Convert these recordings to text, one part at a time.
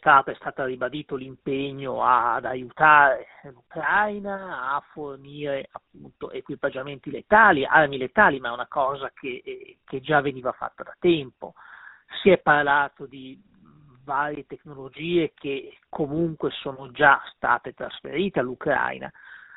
è stato ribadito l'impegno ad aiutare l'Ucraina a fornire appunto equipaggiamenti letali, armi letali, ma è una cosa che già veniva fatta da tempo. Si è parlato di varie tecnologie che comunque sono già state trasferite all'Ucraina.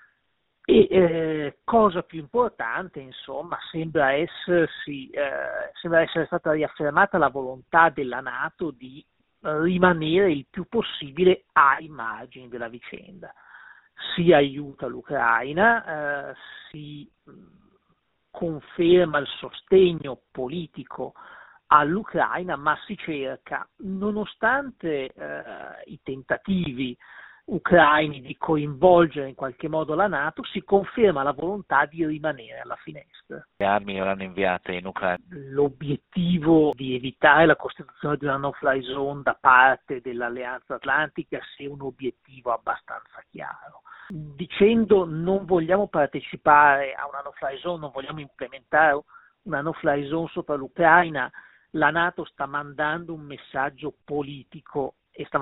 E cosa più importante, insomma, sembra essere stata riaffermata la volontà della NATO di rimanere il più possibile ai margini della vicenda. Si aiuta l'Ucraina, si conferma il sostegno politico all'Ucraina, ma si cerca, nonostante i tentativi ucraini di coinvolgere in qualche modo la NATO, si conferma la volontà di rimanere alla finestra. Le armi verranno inviate in Ucraina. L'obiettivo di evitare la costituzione di una no-fly zone da parte dell'Alleanza Atlantica sia un obiettivo abbastanza chiaro. Dicendo non vogliamo partecipare a una no-fly zone, non vogliamo implementare una no-fly zone sopra l'Ucraina, la NATO sta mandando un messaggio politico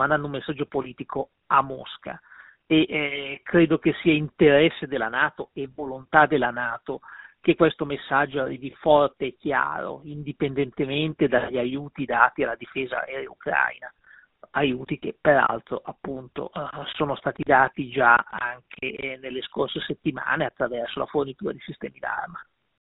a Mosca e credo che sia interesse della NATO e volontà della NATO che questo messaggio arrivi forte e chiaro, indipendentemente dagli aiuti dati alla difesa aerea ucraina, aiuti che peraltro appunto sono stati dati già anche nelle scorse settimane attraverso la fornitura di sistemi d'arma.